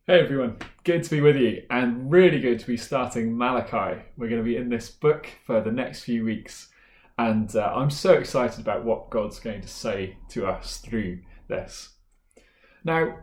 Hey everyone, good to be with you and really good to be starting Malachi. We're going to be in this book for the next few weeks and I'm so excited about what God's going to say to us through this. Now,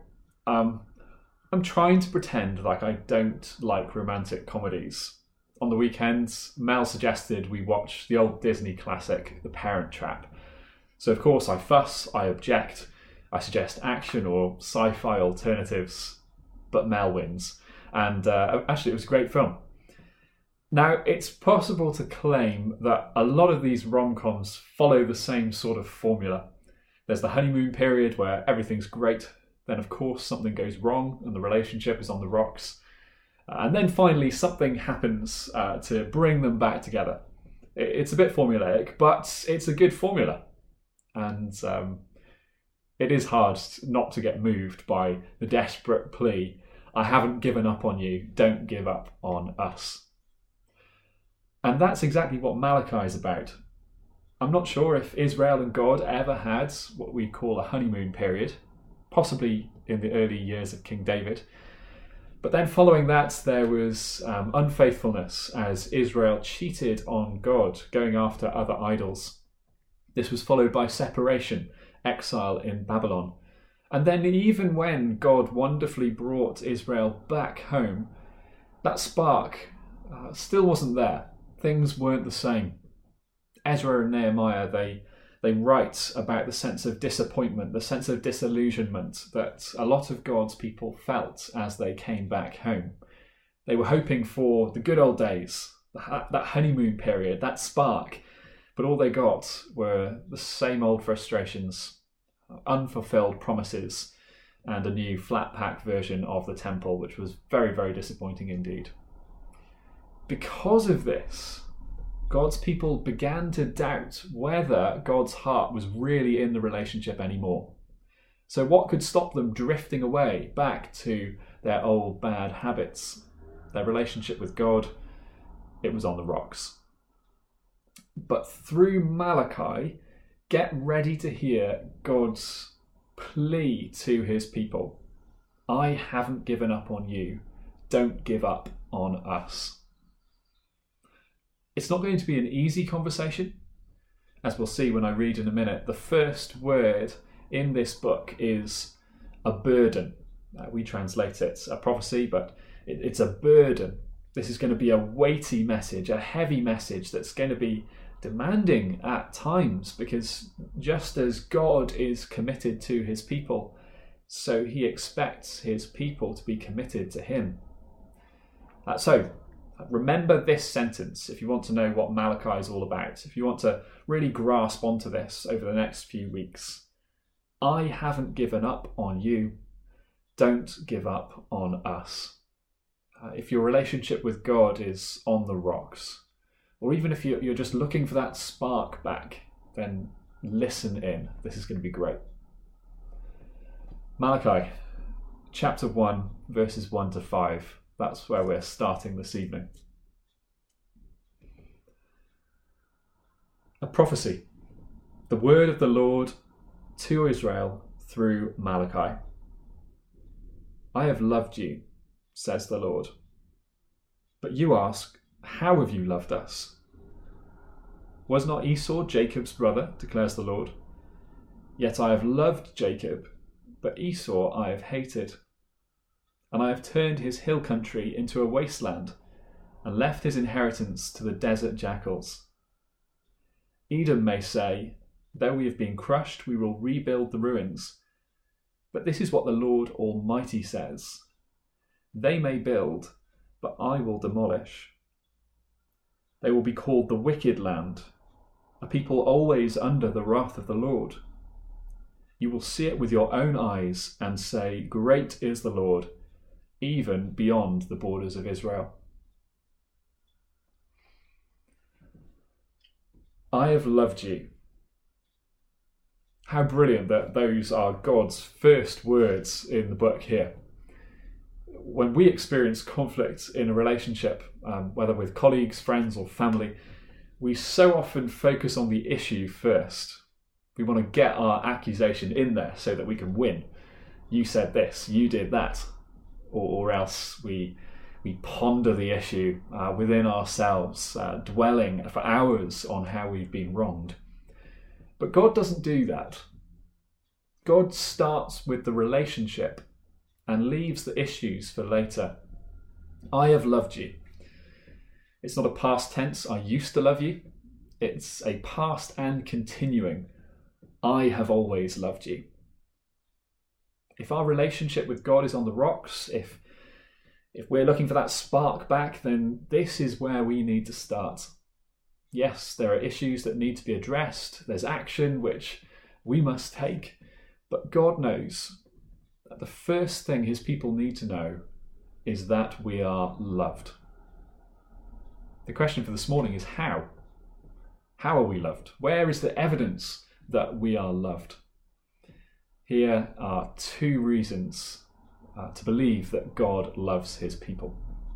I'm trying to pretend like I don't like romantic comedies. On the weekends, Mel suggested we watch the old Disney classic, The Parent Trap. So of course I fuss, I object, I suggest action or sci-fi alternatives, but Mel wins. And actually, it was a great film. Now, it's possible to claim that a lot of these rom-coms follow the same sort of formula. There's the honeymoon period where everything's great. Then, of course, something goes wrong and the relationship is on the rocks. And then finally, something happens to bring them back together. It's a bit formulaic, but it's a good formula. And it is hard not to get moved by the desperate plea, I haven't given up on you, don't give up on us. And that's exactly what Malachi is about. I'm not sure if Israel and God ever had what we call a honeymoon period, possibly in the early years of King David. But then following that, there was unfaithfulness as Israel cheated on God, going after other idols. This was followed by separation, exile in Babylon. And then even when God wonderfully brought Israel back home, that spark still wasn't there. Things weren't the same. Ezra and Nehemiah, they write about the sense of disappointment, the sense of disillusionment that a lot of God's people felt as they came back home. They were hoping for the good old days, that honeymoon period, that spark, but all they got were the same old frustrations, unfulfilled promises, and a new flat pack version of the temple, which was very, very disappointing indeed. Because of this, God's people began to doubt whether God's heart was really in the relationship anymore. So what could stop them drifting away back to their old bad habits? Their relationship with God, it was on the rocks. But through Malachi, get ready to hear God's plea to his people. I haven't given up on you. Don't give up on us. It's not going to be an easy conversation. As we'll see when I read in a minute, the first word in this book is a burden. We translate it a prophecy, but it's a burden. This is going to be a weighty message, a heavy message that's going to be demanding at times, because just as God is committed to his people, so he expects his people to be committed to him. So remember this sentence if you want to know what Malachi is all about, if you want to really grasp onto this over the next few weeks. I haven't given up on you. Don't give up on us. If your relationship with God is on the rocks, or even if you're just looking for that spark back, then listen in. This is going to be great. Malachi, chapter 1, verses 1 to 5. That's where we're starting this evening. A prophecy. The word of the Lord to Israel through Malachi. I have loved you, says the Lord. But you ask, how have you loved us? Was not Esau Jacob's brother, declares the Lord? Yet I have loved Jacob, but Esau I have hated. And I have turned his hill country into a wasteland, and left his inheritance to the desert jackals. Edom may say, though we have been crushed, we will rebuild the ruins. But this is what the Lord Almighty says. They may build, but I will demolish. They will be called the wicked land, a people always under the wrath of the Lord. You will see it with your own eyes and say, great is the Lord, even beyond the borders of Israel. I have loved you. How brilliant that those are God's first words in the book here. When we experience conflict in a relationship, whether with colleagues, friends or family, we so often focus on the issue first. We want to get our accusation in there so that we can win. You said this, you did that. or else we ponder the issue within ourselves, dwelling for hours on how we've been wronged. But God doesn't do that. God starts with the relationship and leaves the issues for later. I have loved you. It's not a past tense, I used to love you. It's a past and continuing, I have always loved you. If our relationship with God is on the rocks, if we're looking for that spark back, then this is where we need to start. Yes, there are issues that need to be addressed. There's action which we must take. But God knows that the first thing his people need to know is that we are loved. The question for this morning is how? How are we loved? Where is the evidence that we are loved? Here are two reasons to believe that God loves his people.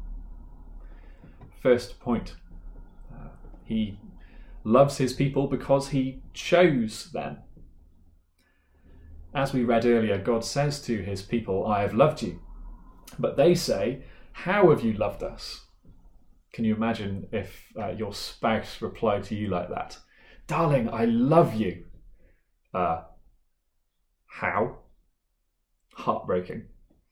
First point, he loves his people because he chose them. As we read earlier, God says to his people, I have loved you. But they say, how have you loved us? Can you imagine if your spouse replied to you like that? Darling, I love you. How? Heartbreaking.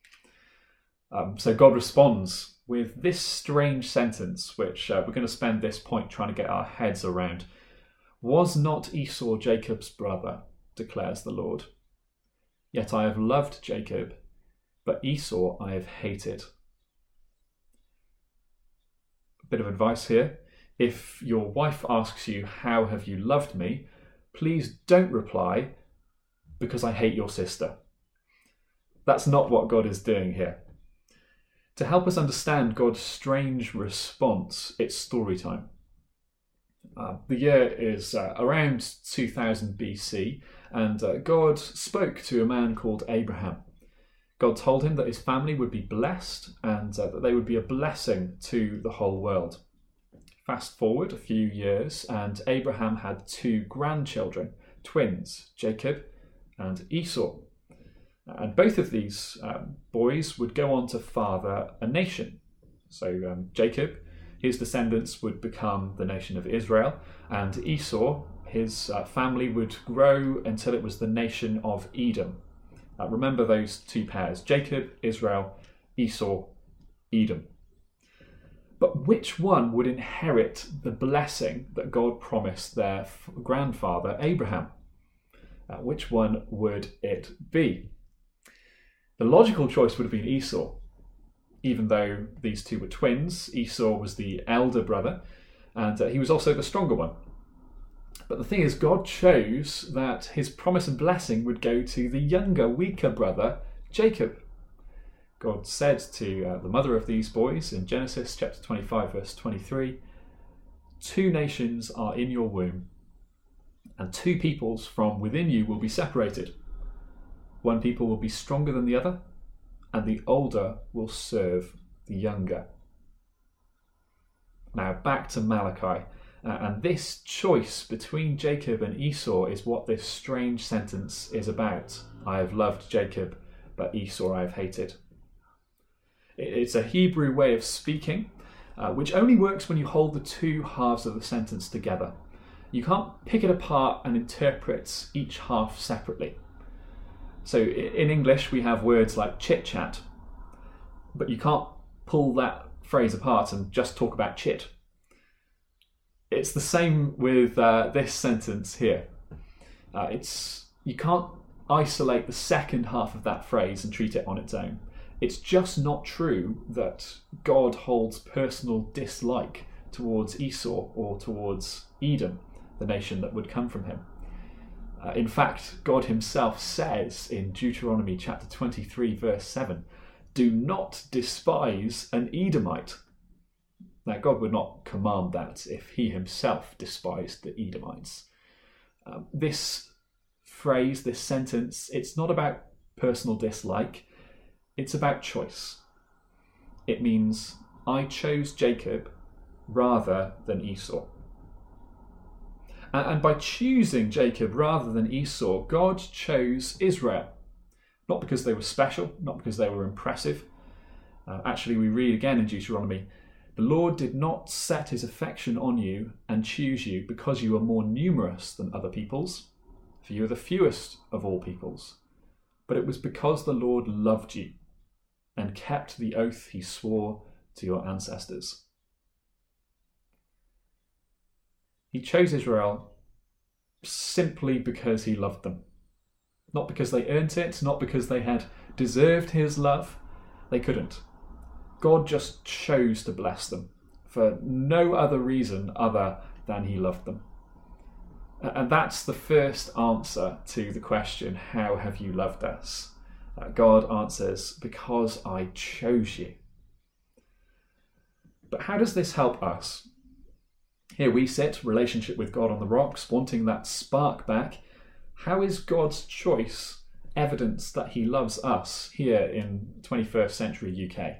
So God responds with this strange sentence, which we're going to spend this point trying to get our heads around. Was not Esau Jacob's brother, declares the Lord. Yet I have loved Jacob, but Esau I have hated. A bit of advice here. If your wife asks you, how have you loved me? Please don't reply, because I hate your sister. That's not what God is doing here. To help us understand God's strange response, it's story time. The year is around 2000 BC, and God spoke to a man called Abraham. God told him that his family would be blessed and that they would be a blessing to the whole world. Fast forward a few years, and Abraham had two grandchildren, twins, Jacob and Esau. And both of these boys would go on to father a nation. So Jacob, his descendants would become the nation of Israel, and Esau, his family would grow until it was the nation of Edom. Remember those two pairs, Jacob, Israel, Esau, Edom. But which one would inherit the blessing that God promised their grandfather Abraham? Which one would it be? The logical choice would have been Esau. Even though these two were twins, Esau was the elder brother, and he was also the stronger one. But the thing is, God chose that his promise and blessing would go to the younger, weaker brother, Jacob. God said to the mother of these boys in Genesis chapter 25, verse 23, 2 nations are in your womb, and 2 peoples from within you will be separated. One people will be stronger than the other, and the older will serve the younger. Now back to Malachi. And this choice between Jacob and Esau is what this strange sentence is about. I have loved Jacob, but Esau I have hated. It's a Hebrew way of speaking, which only works when you hold the two halves of the sentence together. You can't pick it apart and interpret each half separately. So in English we have words like chit-chat, but you can't pull that phrase apart and just talk about chit. It's the same with this sentence here. You can't isolate the second half of that phrase and treat it on its own. It's just not true that God holds personal dislike towards Esau or towards Edom, the nation that would come from him. In fact, God himself says in Deuteronomy chapter 23, verse 7, do not despise an Edomite. Now, God would not command that if he himself despised the Edomites. This phrase, this sentence, it's not about personal dislike, it's about choice. It means, I chose Jacob rather than Esau. And by choosing Jacob rather than Esau, God chose Israel. Not because they were special, not because they were impressive, Actually, we read again in Deuteronomy, "The Lord did not set his affection on you and choose you because you are more numerous than other peoples, for you are the fewest of all peoples, but it was because the Lord loved you and kept the oath he swore to your ancestors." He chose Israel simply because he loved them. Not because they earned it, not because they had deserved his love. They couldn't. God just chose to bless them for no other reason other than he loved them. And that's the first answer to the question, how have you loved us? God answers, because I chose you. But how does this help us? Here we sit, relationship with God on the rocks, wanting that spark back. How is God's choice evidence that he loves us here in 21st century UK?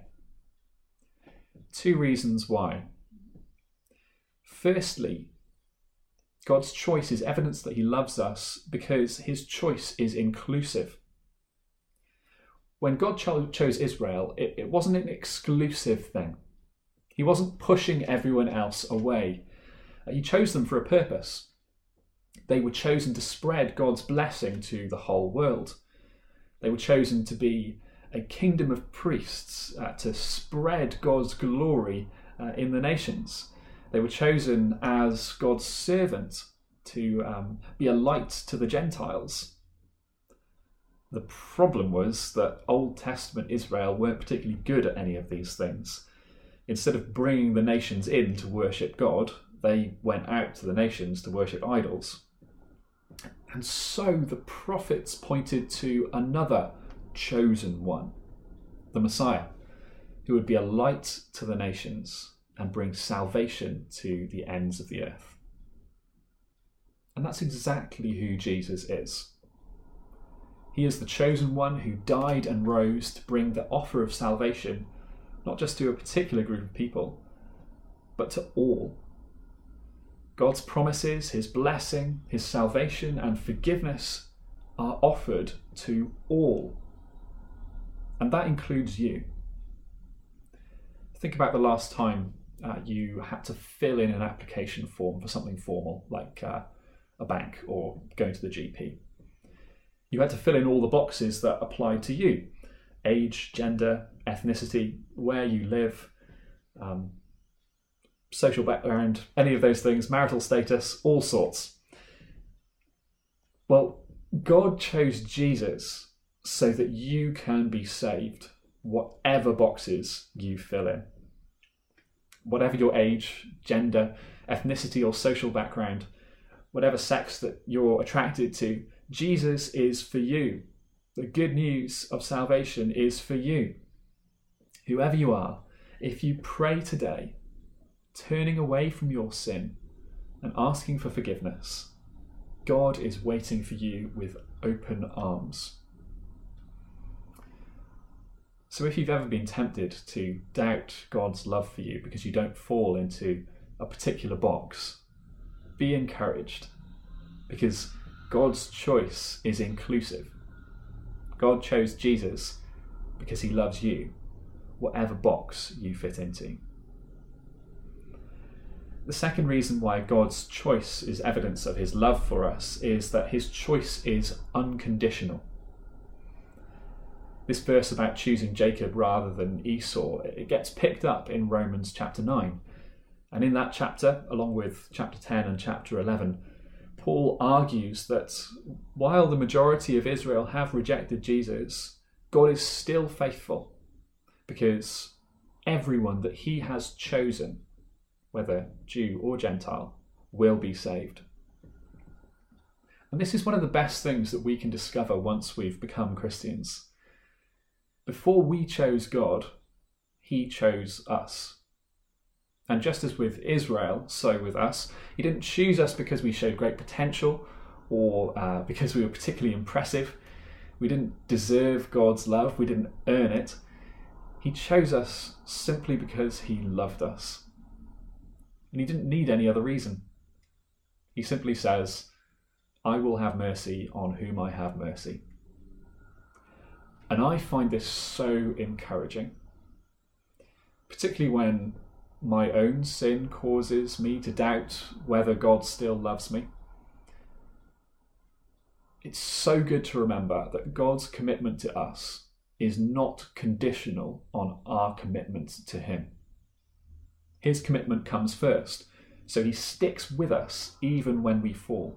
2 reasons why. Firstly, God's choice is evidence that he loves us because his choice is inclusive. When God chose Israel, it wasn't an exclusive thing. He wasn't pushing everyone else away. He chose them for a purpose. They were chosen to spread God's blessing to the whole world. They were chosen to be a kingdom of priests, to spread God's glory in the nations. They were chosen as God's servant to be a light to the Gentiles. The problem was that Old Testament Israel weren't particularly good at any of these things. Instead of bringing the nations in to worship God, they went out to the nations to worship idols. And so the prophets pointed to another chosen one, the Messiah, who would be a light to the nations and bring salvation to the ends of the earth. And that's exactly who Jesus is. He is the chosen one who died and rose to bring the offer of salvation, not just to a particular group of people, but to all. God's promises, his blessing, his salvation and forgiveness are offered to all. And that includes you. Think about the last time you had to fill in an application form for something formal, like a bank or going to the GP. You had to fill in all the boxes that applied to you: age, gender, ethnicity, where you live, social background, any of those things, marital status, all sorts. Well, God chose Jesus so that you can be saved, whatever boxes you fill in. Whatever your age, gender, ethnicity or social background, whatever sex that you're attracted to, Jesus is for you. The good news of salvation is for you. Whoever you are, if you pray today, turning away from your sin and asking for forgiveness, God is waiting for you with open arms. So if you've ever been tempted to doubt God's love for you because you don't fall into a particular box, be encouraged, because God's choice is inclusive. God chose Jesus because he loves you, whatever box you fit into. The second reason why God's choice is evidence of his love for us is that his choice is unconditional. This verse about choosing Jacob rather than Esau, it gets picked up in Romans chapter 9. And in that chapter, along with chapter 10 and chapter 11, Paul argues that while the majority of Israel have rejected Jesus, God is still faithful, because everyone that he has chosen, whether Jew or Gentile, will be saved. And this is one of the best things that we can discover once we've become Christians. Before we chose God, he chose us. And just as with Israel, so with us, he didn't choose us because we showed great potential or because we were particularly impressive. We didn't deserve God's love, we didn't earn it. He chose us simply because he loved us. And he didn't need any other reason. He simply says, I will have mercy on whom I have mercy. And I find this so encouraging, particularly when my own sin causes me to doubt whether God still loves me. It's so good to remember that God's commitment to us is not conditional on our commitment to him. His commitment comes first, so he sticks with us even when we fall.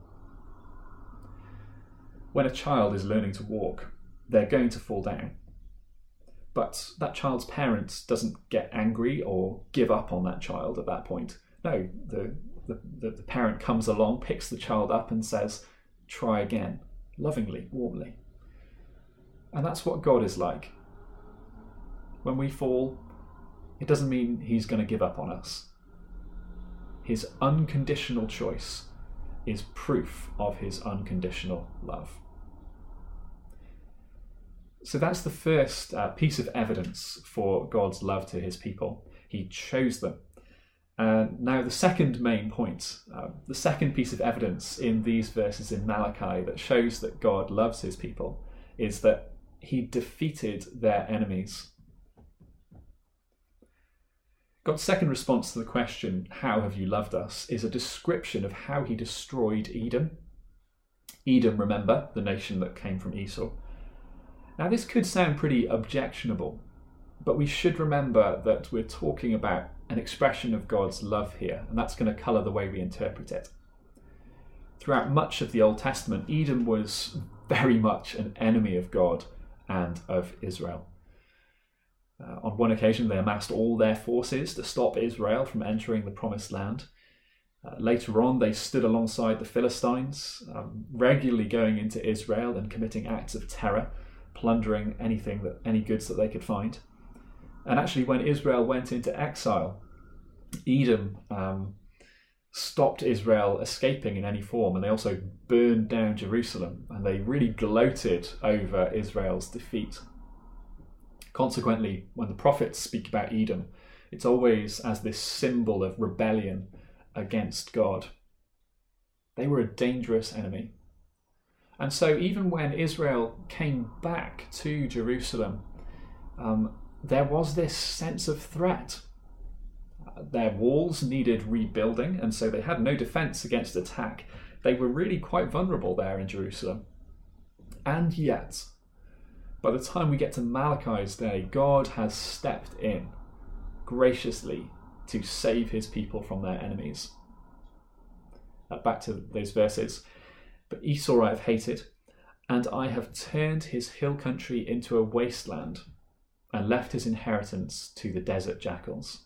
When a child is learning to walk, they're going to fall down. But that child's parent doesn't get angry or give up on that child at that point. No, the parent comes along, picks the child up and says, try again, lovingly, warmly. And that's what God is like. When we fall, it doesn't mean he's going to give up on us. His unconditional choice is proof of his unconditional love. So that's the first piece of evidence for God's love to his people. He chose them. Now the second main point, the second piece of evidence in these verses in Malachi that shows that God loves his people is that he defeated their enemies. God's second response to the question, how have you loved us, is a description of how he destroyed Edom. Edom, remember, the nation that came from Esau. Now this could sound pretty objectionable, but we should remember that we're talking about an expression of God's love here, and that's going to colour the way we interpret it. Throughout much of the Old Testament, Edom was very much an enemy of God and of Israel. On one occasion, they amassed all their forces to stop Israel from entering the Promised Land. Later on, they stood alongside the Philistines, regularly going into Israel and committing acts of terror, plundering any goods that they could find. And actually, when Israel went into exile, Edom stopped Israel escaping in any form, and they also burned down Jerusalem, and they really gloated over Israel's defeat. Consequently, when the prophets speak about Edom, it's always as this symbol of rebellion against God. They were a dangerous enemy. And so even when Israel came back to Jerusalem, there was this sense of threat. Their walls needed rebuilding, and so they had no defense against attack. They were really quite vulnerable there in Jerusalem. And yet, by the time we get to Malachi's day, God has stepped in graciously to save his people from their enemies. Back to those verses. But Esau I have hated, and I have turned his hill country into a wasteland, and left his inheritance to the desert jackals.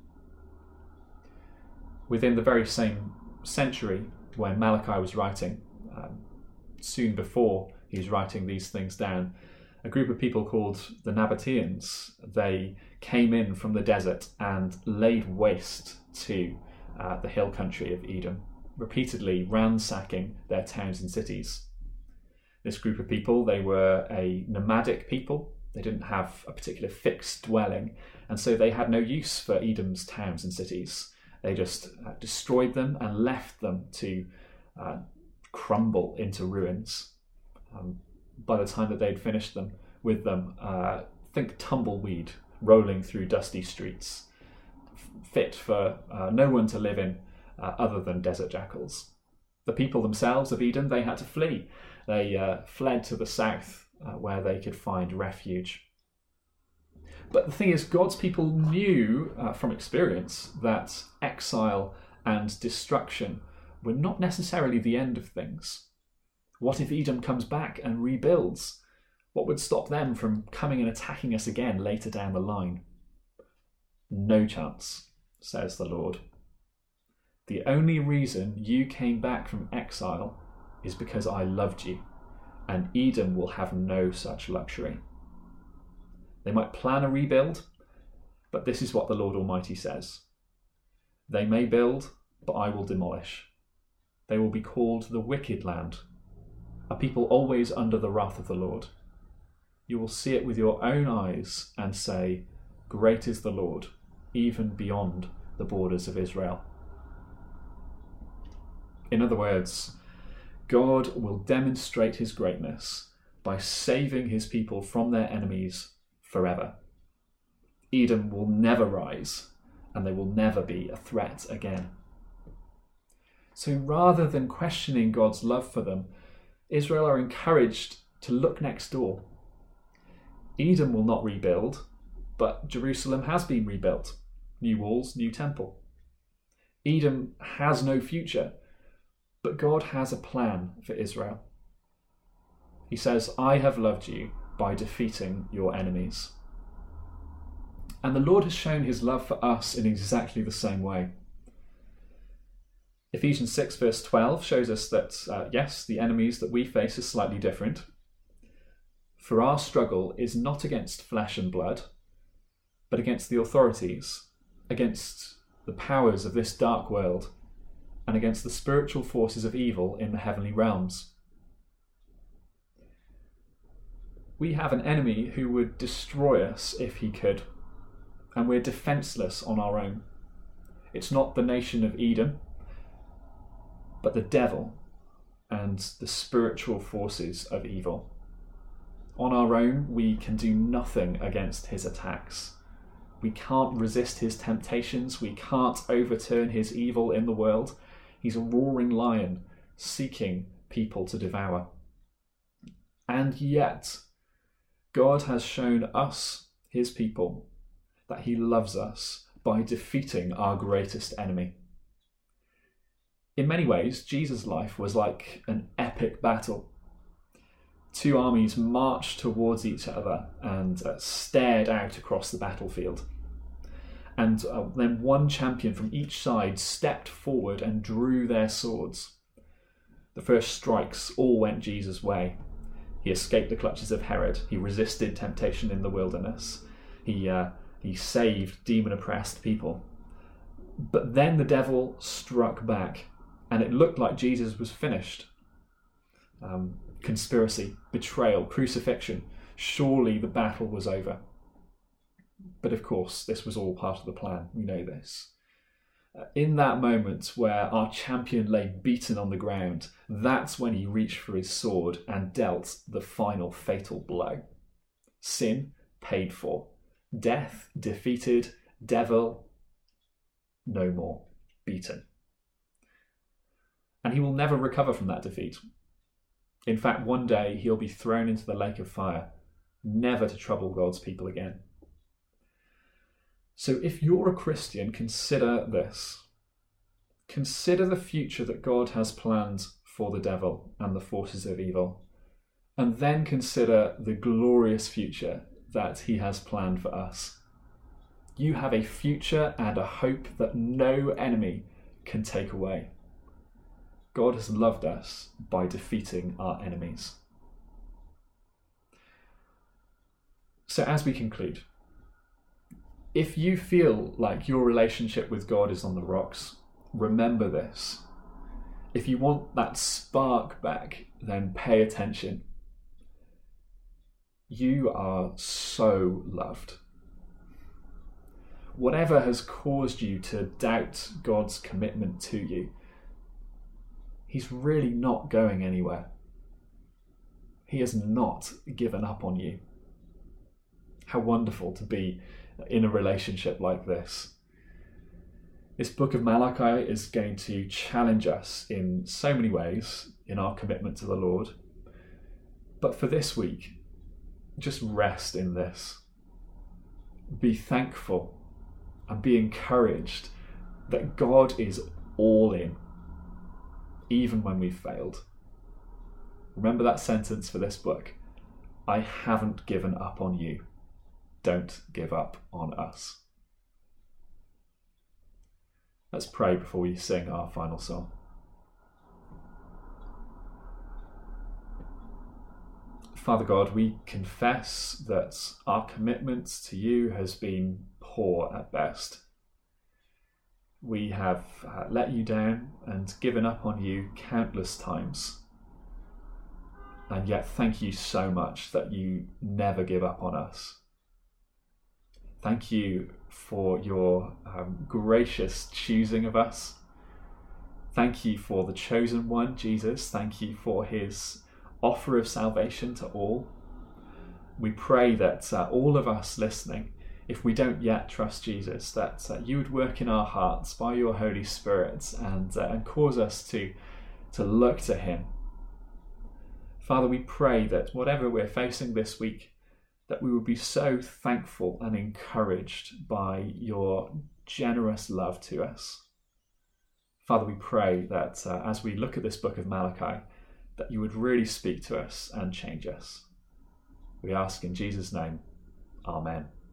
Within the very same century when Malachi was writing, soon before he was writing these things down, a group of people called the Nabateans, they came in from the desert and laid waste to the hill country of Edom, repeatedly ransacking their towns and cities. This group of people, they were a nomadic people. They didn't have a particular fixed dwelling, and so they had no use for Edom's towns and cities. They just destroyed them and left them to crumble into ruins. By the time that they'd finished them, think tumbleweed rolling through dusty streets, fit for no one to live in other than desert jackals. The people themselves of Edom, they had to flee. They fled to the south where they could find refuge. But the thing is, God's people knew from experience that exile and destruction were not necessarily the end of things. What if Edom comes back and rebuilds? What would stop them from coming and attacking us again later down the line? No chance, says the Lord. The only reason you came back from exile is because I loved you, and Edom will have no such luxury. They might plan a rebuild, but this is what the Lord Almighty says. They may build, but I will demolish. They will be called the wicked land, a people always under the wrath of the Lord. You will see it with your own eyes and say, great is the Lord, even beyond the borders of Israel. In other words, God will demonstrate his greatness by saving his people from their enemies forever. Edom will never rise, and they will never be a threat again. So rather than questioning God's love for them, Israel are encouraged to look next door. Edom will not rebuild, but Jerusalem has been rebuilt. New walls, new temple. Edom has no future, but God has a plan for Israel. He says, I have loved you by defeating your enemies. And the Lord has shown his love for us in exactly the same way. Ephesians 6 verse 12 shows us that, yes, the enemies that we face are slightly different. For our struggle is not against flesh and blood, but against the authorities, against the powers of this dark world, and against the spiritual forces of evil in the heavenly realms. We have an enemy who would destroy us if he could, and we're defenceless on our own. It's not the nation of Edom, but the devil and the spiritual forces of evil. On our own, we can do nothing against his attacks. We can't resist his temptations. We can't overturn his evil in the world. He's a roaring lion seeking people to devour. And yet, God has shown us, his people, that he loves us by defeating our greatest enemy. In many ways, Jesus' life was like an epic battle. Two armies marched towards each other and stared out across the battlefield. And then one champion from each side stepped forward and drew their swords. The first strikes all went Jesus' way. He escaped the clutches of Herod. He resisted temptation in the wilderness. He saved demon-oppressed people. But then the devil struck back, and it looked like Jesus was finished. Conspiracy, betrayal, crucifixion. Surely the battle was over. But of course, this was all part of the plan. We know this. In that moment where our champion lay beaten on the ground, that's when he reached for his sword and dealt the final fatal blow. Sin paid for. Death defeated. Devil no more. Beaten. And he will never recover from that defeat. In fact, one day he'll be thrown into the lake of fire, never to trouble God's people again. So if you're a Christian, consider this. Consider the future that God has planned for the devil and the forces of evil. And then consider the glorious future that he has planned for us. You have a future and a hope that no enemy can take away. God has loved us by defeating our enemies. So as we conclude, if you feel like your relationship with God is on the rocks, remember this. If you want that spark back, then pay attention. You are so loved. Whatever has caused you to doubt God's commitment to you, he's really not going anywhere. He has not given up on you. How wonderful to be in a relationship like this. This book of Malachi is going to challenge us in so many ways in our commitment to the Lord. But for this week, just rest in this. Be thankful and be encouraged that God is all in, even when we've failed. Remember that sentence for this book. I haven't given up on you. Don't give up on us. Let's pray before we sing our final song. Father God, we confess that our commitment to you has been poor at best. We have let you down and given up on you countless times. And yet thank you so much that you never give up on us. Thank you for your gracious choosing of us. Thank you for the chosen one, Jesus. Thank you for his offer of salvation to all. We pray that all of us listening, if we don't yet trust Jesus, that you would work in our hearts by your Holy Spirit and cause us to look to him. Father, we pray that whatever we're facing this week, that we would be so thankful and encouraged by your generous love to us. Father, we pray that as we look at this book of Malachi, that you would really speak to us and change us. We ask in Jesus' name, Amen.